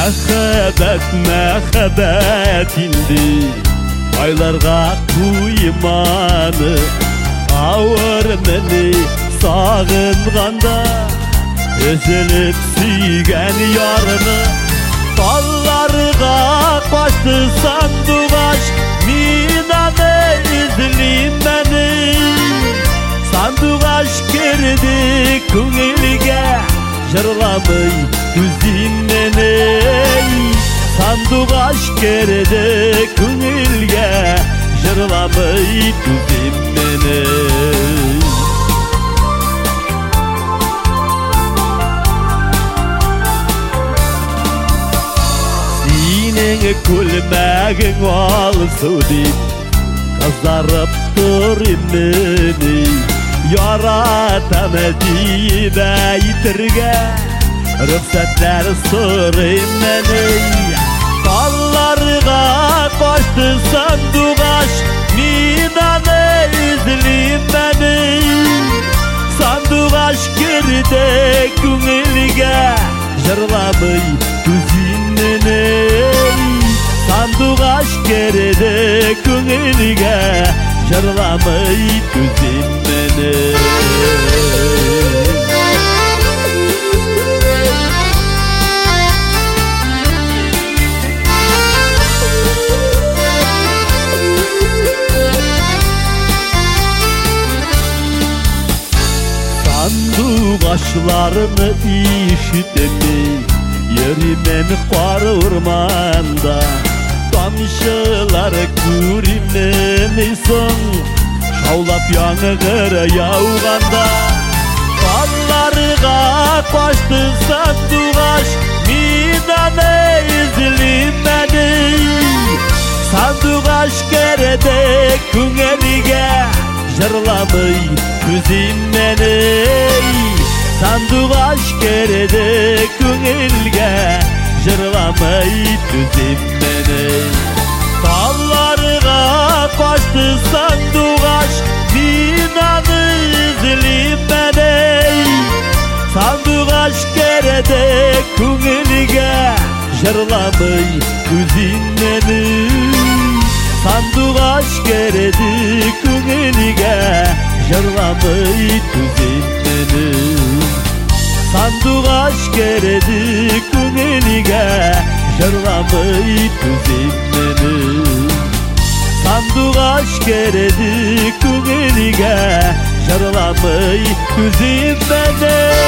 Мәхәббәт инде айларға құйманы, ауыр міне сағынғанда үзіліп сүйген ярыны. Талларға қашты сандуғаш, мен аны ізлейм мәні. Сандуғаш керді көңілге, жырламай күзім мені. Сандуғаш керді көңілге, жырламай күзім мені. Сенің күлмәгің алсу деп қызарып тұр мені. Яратам дейіп әйтірге рұқсаттар сұрайм мені. Талларға қашты сандуғаш, мен аны ізлейм мәні. Сандуғаш керді көңілге, жырламай күзім мені. Сандуғаш керді көңілге, жырламай күзім мені. Сандуғашларыны ишітемей еремен қар орманда. Тамшылар көремей соң шаулап яңғыр яуғанда. Талларға қашты сандуғаш, мен аны ізлейм мәні. Сандуғаш керді көңілге, жырламай күзім мені. Сандуғаш керді көңілге, жырламай күзім мені. Талларға қашты сандуғаш, мен аны ізлейм мәні. Сандуғаш керді көңілге, жырламай күзім мені. Сандуғаш керді көңілге, жырламай күзім мені. Сандуғаш керді көңілге, жырламай күзім мені. Сандуғаш керді көңілге, жырламай күзім мені.